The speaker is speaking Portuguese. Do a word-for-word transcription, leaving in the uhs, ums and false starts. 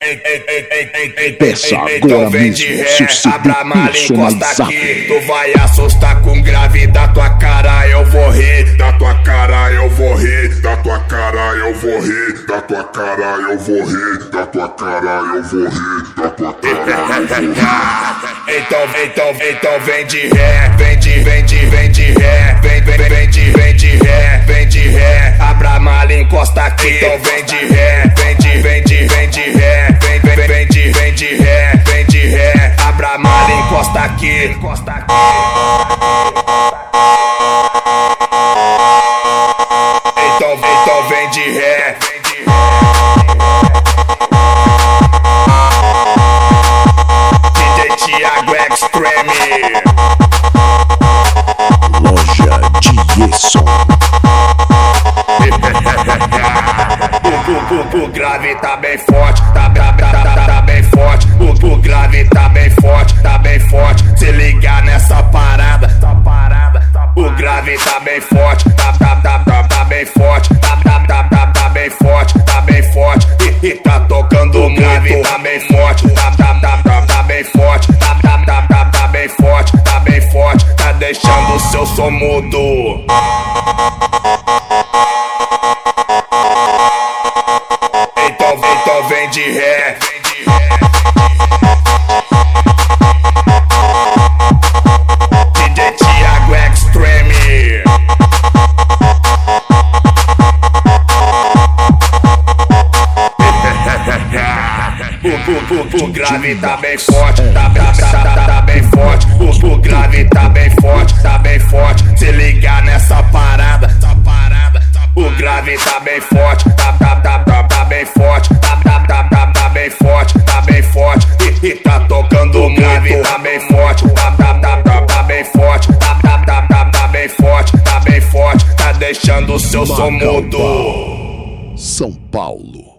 Peça agora mesmo seu C D personalizado. Tu vai assustar com grave da tua cara, eu vou rir. Da tua cara eu vou rir. Da tua cara eu vou rir. Da tua cara eu vou rir. Da tua cara eu vou rir. Da tua cara eu vou rir. Então, então, então vem de ré, vem de, vem de, vem de ré, vem, vem, vem de, vem de ré, vem de ré. Abra a mala, encosta aqui. Então vem de ré, vem de, vem de, vem de ré, vem, vem, vem de, vem de ré, vem de ré. Abra a mala, encosta aqui, encosta aqui. Então, então vem de ré, vem de ré. D J Thiago Extreme. Loja de Yeson. O grave tá bem forte, tá, tá, tá, tá, tá bem forte. O, o grave tá bem forte, tá bem forte. Se ligar nessa parada, tá parada. O grave tá bem forte, tá, tá, tá, tá, tá bem forte. Tá, tá, tá, tá, tá bem forte, tá bem forte. E, e tá tocando o grave, tá bem forte. Tá, tá, tá, tá, tá bem forte. Tá, tá, tá, tá, tá bem forte, tá bem forte. Tá deixando o seu som mudo. Então vem de ré, vem de ré. D J Thiago Extreme. O, o, o, o grave tá bem forte, tá, tá, tá, tá, tá bem forte. O, o grave tá bem forte, tá bem forte. Se ligar nessa parada, tá parada. O grave tá bem forte, tá, tá, tá, tá, tá bem forte. Tá, tá, tá, tá, tá bem forte, tá bem forte. E, e tá tocando o grave, tá bem forte. Tá, tá, tá, tá, tá bem forte. Tá, tá, tá, tá, tá bem forte, tá bem forte. Tá deixando o seu som mudo. São Paulo.